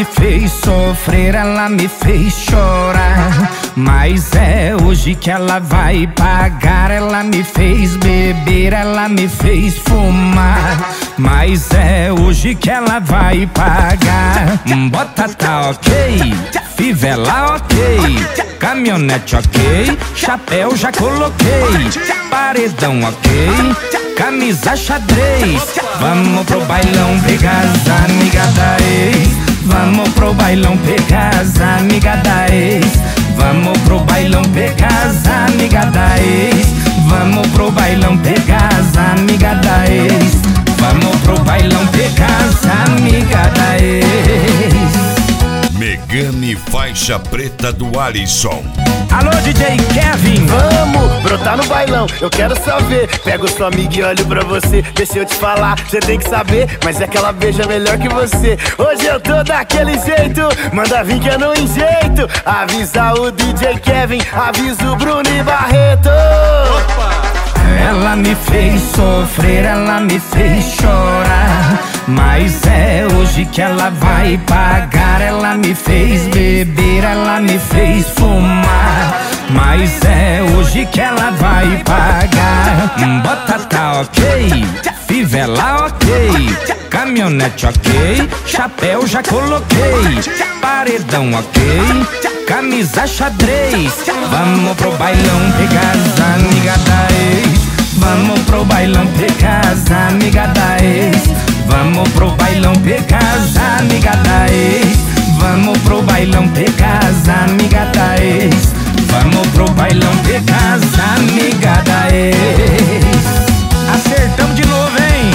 fez sofrer, ela me fez chorar. Mas é hoje que ela vai pagar. Ela me fez beber, ela me fez fumar. Mas é hoje que ela vai pagar. Bota tá ok, fivela ok, caminhonete ok, chapéu já coloquei, paredão ok, camisa xadrez. Vamos pro bailão pegar as amigas da ex. Vamos pro bailão pegar as amigas da ex. Vamos pro bailão pegar as amigas da ex. Vamos pro bailão pegar as amigas da ex. Vamos pro bailão pegar as amigas da ex. Megane Faixa Preta do Alisson. Alô, DJ Kevin. Vamos brotar no bailão, eu quero saber. Pego sua amiga e olho pra você. Deixa eu te falar, você tem que saber. Mas é que ela beija melhor que você. Hoje eu tô daquele jeito, manda vir que eu não enjeito. Avisa o DJ Kevin, avisa o Bruno e Barreto. Ela me fez sofrer, ela me fez chorar. Mas é hoje que ela vai pagar. Ela me fez beber, ela me fez fumar. Mas é hoje que ela vai pagar. Bota tá ok, fivela ok, caminhonete ok, chapéu já coloquei, paredão ok, camisa xadrez. Vamos pro bailão pegar as amigas da ex. Vamos pro bailão pegar as amigas da ex. Vamos pro bailão pegar as amigas da ex. Vamos pro bailão pegar as amigas da ex. Vamos pro bailão pegar as amigas da ex. Acertamos de novo, hein?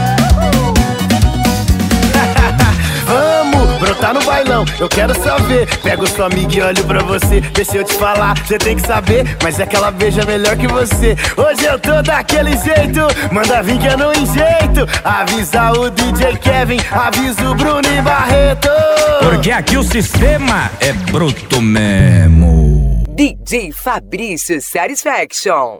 Vamos brotar no bailão, eu quero saber. Pego sua amiga e olho pra você. Deixa eu te falar, você tem que saber. Mas é que ela beija melhor que você. Hoje eu tô daquele jeito, manda vir que eu não enjeito. Avisa o DJ Kevin, avisa o Bruno e Barreto. Porque aqui o sistema é bruto mesmo. DJ Fabrício Satisfaction.